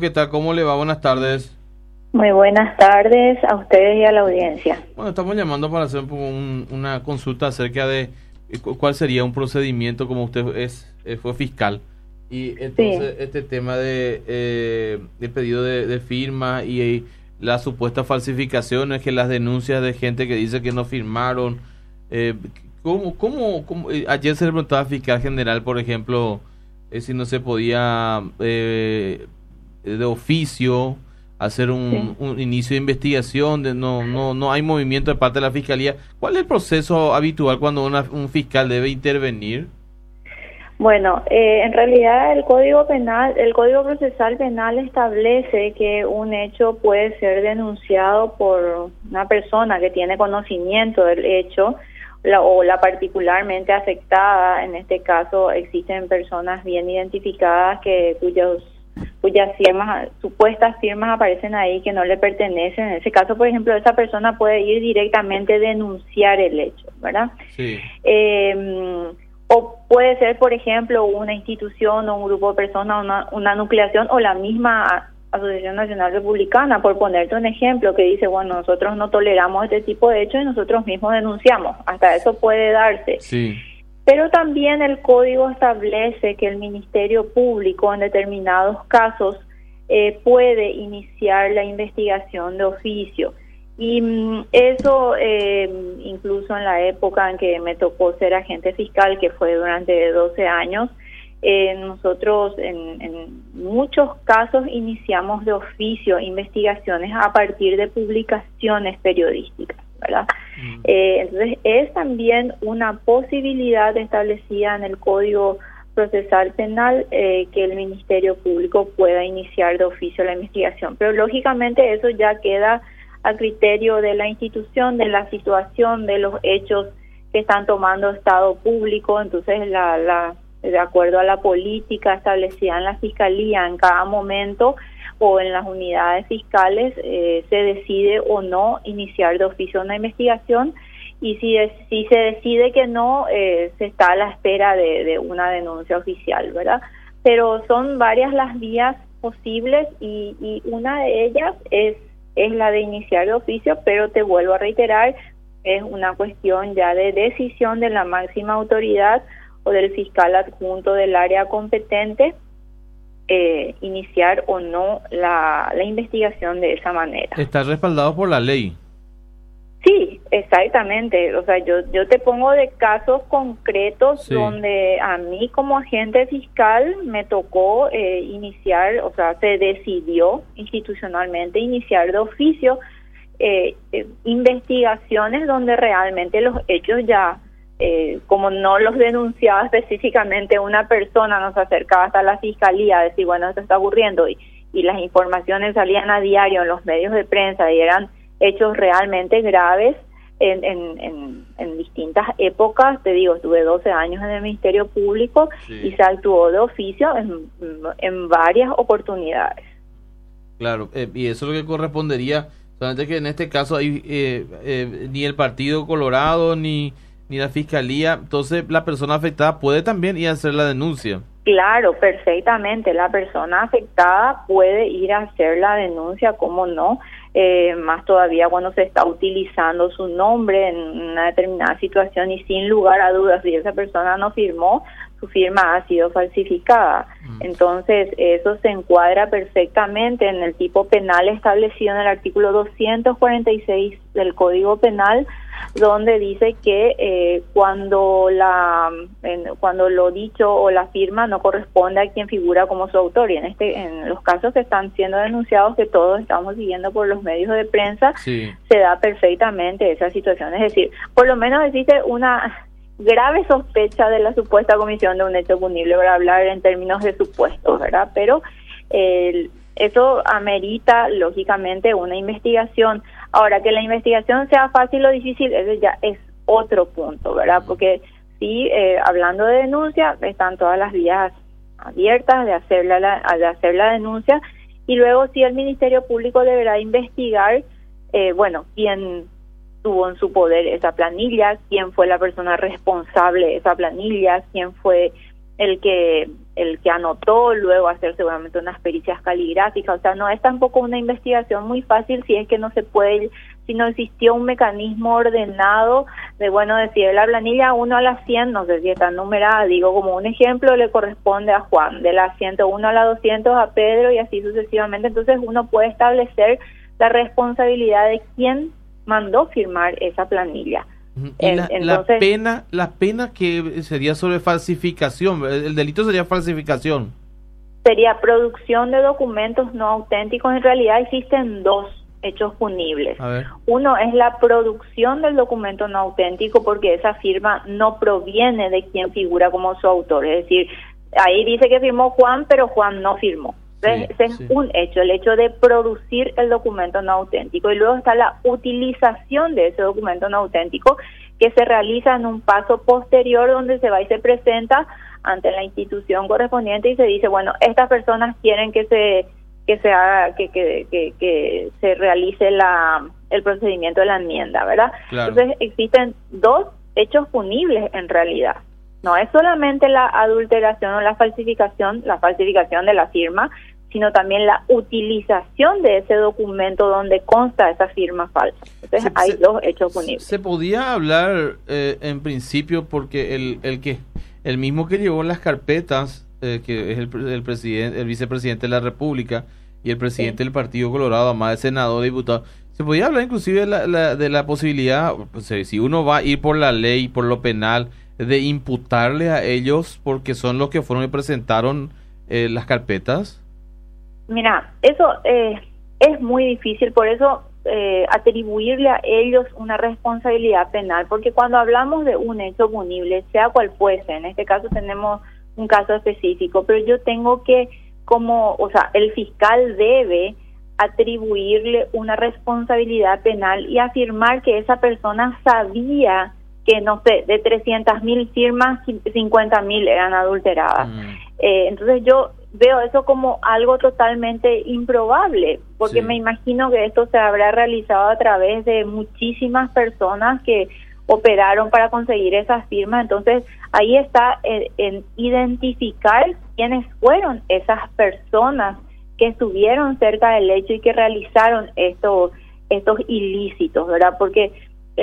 ¿qué tal? ¿Cómo le va? Buenas tardes. Muy buenas tardes a ustedes y a la audiencia. Bueno, estamos llamando para hacer una consulta acerca de cuál sería un procedimiento, como usted fue fiscal. Y entonces este tema de pedido de firma y las supuestas falsificaciones, que las denuncias de gente que dice que no firmaron. ¿Cómo? Ayer se le preguntaba al fiscal general, por ejemplo, si no se podía de oficio hacer un inicio de investigación, no hay movimiento de parte de la fiscalía. ¿Cuál es el proceso habitual cuando un fiscal debe intervenir? Bueno, en realidad el Código Procesal Penal establece que un hecho puede ser denunciado por una persona que tiene conocimiento del hecho o la particularmente afectada. En este caso existen personas bien identificadas cuyas supuestas firmas aparecen ahí que no le pertenecen. En ese caso, por ejemplo, esa persona puede ir directamente a denunciar el hecho, ¿verdad? Sí. O puede ser, por ejemplo, una institución o un grupo de personas, una nucleación o la misma Asociación Nacional Republicana, por ponerte un ejemplo, que dice, bueno, nosotros no toleramos este tipo de hechos y nosotros mismos denunciamos. Hasta eso puede darse. Sí. Pero también el código establece que el Ministerio Público en determinados casos puede iniciar la investigación de oficio. Y eso incluso en la época en que me tocó ser agente fiscal, que fue durante 12 años, nosotros en muchos casos iniciamos de oficio investigaciones a partir de publicaciones periodísticas, ¿verdad? Entonces es también una posibilidad establecida en el Código Procesal Penal que el Ministerio Público pueda iniciar de oficio la investigación, pero lógicamente eso ya queda a criterio de la institución, de la situación, de los hechos que están tomando estado público. Entonces de acuerdo a la política establecida en la Fiscalía en cada momento o en las unidades fiscales, se decide o no iniciar de oficio una investigación, y si se decide que no, se está a la espera de una denuncia oficial, ¿verdad? Pero son varias las vías posibles y una de ellas es la de iniciar de oficio, pero te vuelvo a reiterar, es una cuestión ya de decisión de la máxima autoridad o del fiscal adjunto del área competente, iniciar o no la investigación de esa manera. ¿Está respaldado por la ley? Sí, exactamente. O sea, yo te pongo de casos concretos donde a mí como agente fiscal me tocó iniciar, o sea, se decidió institucionalmente iniciar de oficio investigaciones donde realmente los hechos ya, como no los denunciaba específicamente una persona, nos acercaba hasta la fiscalía a decir, bueno, esto está ocurriendo, y las informaciones salían a diario en los medios de prensa y eran hechos realmente graves en distintas épocas. Te digo, estuve 12 años en el Ministerio Público y se actuó de oficio en varias oportunidades. Claro, y eso es lo que correspondería, solamente que en este caso hay ni el Partido Colorado ni la Fiscalía, entonces la persona afectada puede también ir a hacer la denuncia. Claro, perfectamente, la persona afectada puede ir a hacer la denuncia, ¿cómo no? Más todavía cuando se está utilizando su nombre en una determinada situación y sin lugar a dudas, si esa persona no firmó, su firma ha sido falsificada. Entonces, eso se encuadra perfectamente en el tipo penal establecido en el artículo 246 del Código Penal, donde dice que cuando lo dicho o la firma no corresponde a quien figura como su autor, y en los casos que están siendo denunciados, que todos estamos siguiendo por los medios de prensa, se da perfectamente esa situación. Es decir, por lo menos existe una grave sospecha de la supuesta comisión de un hecho punible, para hablar en términos de supuestos, ¿verdad? Pero eso amerita, lógicamente, una investigación. Ahora, que la investigación sea fácil o difícil, eso ya es otro punto, ¿verdad? Porque sí, hablando de denuncia, están todas las vías abiertas de hacer la denuncia, y luego sí el Ministerio Público deberá investigar, quién tuvo en su poder esa planilla, quién fue la persona responsable de esa planilla, quién fue el que anotó, luego hacer seguramente unas pericias caligráficas. O sea, no es tampoco una investigación muy fácil si es que no se puede, si no existió un mecanismo ordenado de, bueno, decir la planilla 1 a la 100, no sé si está numerada, digo como un ejemplo, le corresponde a Juan, de la 101 a la 200 a Pedro y así sucesivamente. Entonces uno puede establecer la responsabilidad de quién mandó firmar esa planilla. Y la pena que sería sobre falsificación, el delito sería falsificación. Sería producción de documentos no auténticos. En realidad existen dos hechos punibles. Uno es la producción del documento no auténtico, porque esa firma no proviene de quien figura como su autor. Es decir, ahí dice que firmó Juan, pero Juan no firmó. Ese es un hecho, el hecho de producir el documento no auténtico. Y luego está la utilización de ese documento no auténtico, que se realiza en un paso posterior, donde se va y se presenta ante la institución correspondiente y se dice, bueno, estas personas quieren que se realice el procedimiento de la enmienda, ¿verdad? Claro. Entonces existen dos hechos punibles en realidad. No es solamente la adulteración o la falsificación de la firma, sino también la utilización de ese documento donde consta esa firma falsa. Entonces hay dos hechos punibles. Se podía hablar en principio, porque el mismo que llevó las carpetas, que es el presidente, el vicepresidente de la República y el presidente del Partido Colorado, además de senador, diputado, se podía hablar inclusive de la posibilidad, pues, si uno va a ir por la ley, por lo penal, de imputarle a ellos porque son los que fueron y presentaron las carpetas. Mira, eso es muy difícil, por eso atribuirle a ellos una responsabilidad penal, porque cuando hablamos de un hecho punible, sea cual fuese, en este caso tenemos un caso específico, pero yo tengo que, el fiscal debe atribuirle una responsabilidad penal y afirmar que esa persona sabía que, no sé, de 300.000 firmas, 50.000 eran adulteradas. Entonces yo veo eso como algo totalmente improbable, porque me imagino que esto se habrá realizado a través de muchísimas personas que operaron para conseguir esas firmas. Entonces ahí está en identificar quiénes fueron esas personas que estuvieron cerca del hecho y que realizaron estos ilícitos, ¿verdad? Porque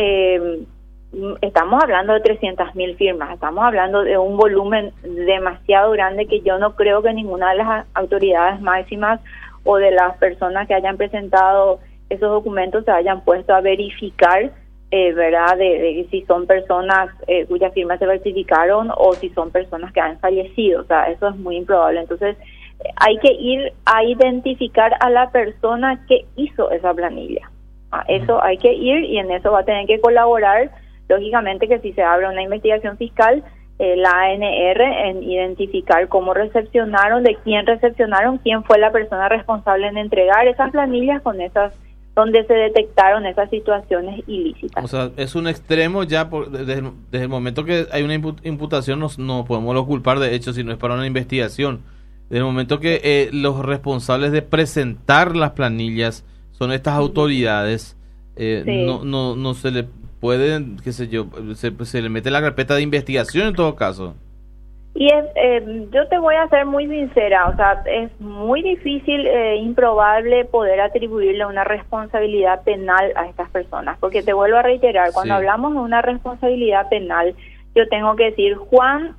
estamos hablando de 300.000 firmas, estamos hablando de un volumen demasiado grande que yo no creo que ninguna de las autoridades máximas o de las personas que hayan presentado esos documentos se hayan puesto a verificar, ¿verdad? De si son personas cuyas firmas se falsificaron o si son personas que han fallecido. O sea, eso es muy improbable. Entonces hay que ir a identificar a la persona que hizo esa planilla. Eso hay que ir, y en eso va a tener que colaborar, lógicamente, que si se abre una investigación fiscal, la ANR, en identificar cómo recepcionaron, de quién recepcionaron, quién fue la persona responsable en entregar esas planillas con esas, donde se detectaron esas situaciones ilícitas. O sea, es un extremo ya, desde el momento que hay una imputación no podemos culpar de hecho si no es para una investigación. Desde el momento que los responsables de presentar las planillas son estas autoridades, no se le pueden, qué sé yo, se le mete la carpeta de investigación en todo caso. Y yo te voy a ser muy sincera, o sea, es muy difícil, improbable poder atribuirle una responsabilidad penal a estas personas, porque te vuelvo a reiterar, cuando hablamos de una responsabilidad penal, yo tengo que decir, Juan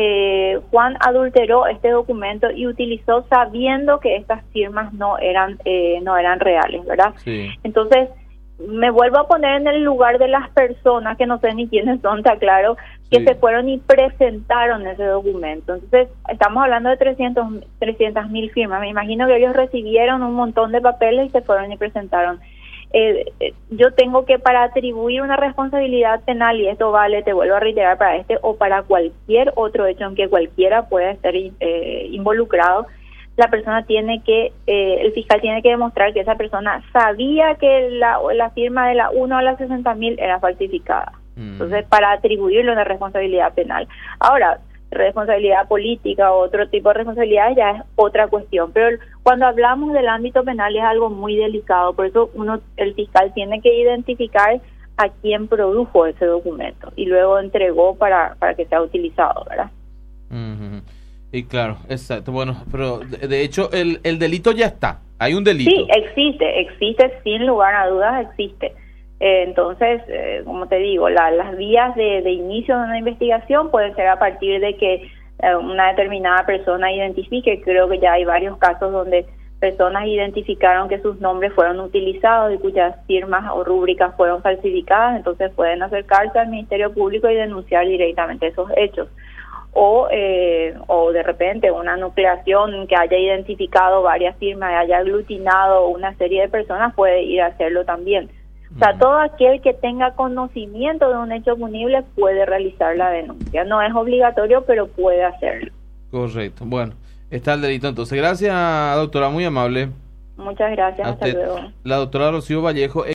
adulteró este documento y utilizó sabiendo que estas firmas no eran reales, ¿verdad? Sí. Entonces me vuelvo a poner en el lugar de las personas, que no sé ni quiénes son, está claro, que se fueron y presentaron ese documento. Entonces estamos hablando de 300.000 firmas. Me imagino que ellos recibieron un montón de papeles y se fueron y presentaron. Yo tengo que, para atribuir una responsabilidad penal, y esto vale, te vuelvo a reiterar, para este o para cualquier otro hecho en que cualquiera pueda estar involucrado, la persona tiene que, el fiscal tiene que demostrar que esa persona sabía que la firma de la 1 a la 60.000 era falsificada. Entonces, para atribuirle una responsabilidad penal. Ahora, responsabilidad política o otro tipo de responsabilidad ya es otra cuestión, pero cuando hablamos del ámbito penal es algo muy delicado, por eso el fiscal tiene que identificar a quién produjo ese documento y luego entregó para que sea utilizado, ¿verdad? Ujú. Y claro, exacto. Bueno, pero de hecho el delito ya está. Hay un delito. Sí, existe, sin lugar a dudas existe. Entonces, como te digo, las vías de inicio de una investigación pueden ser a partir de que una determinada persona identifique. Creo que ya hay varios casos donde personas identificaron que sus nombres fueron utilizados y cuyas firmas o rúbricas fueron falsificadas, entonces pueden acercarse al Ministerio Público y denunciar directamente esos hechos. O de repente una nucleación que haya identificado varias firmas y haya aglutinado una serie de personas puede ir a hacerlo también. O sea, todo aquel que tenga conocimiento de un hecho punible puede realizar la denuncia. No es obligatorio, pero puede hacerlo. Correcto. Bueno, está el delito entonces. Gracias, doctora, muy amable. Muchas gracias, hasta luego. La doctora Rocío Vallejo.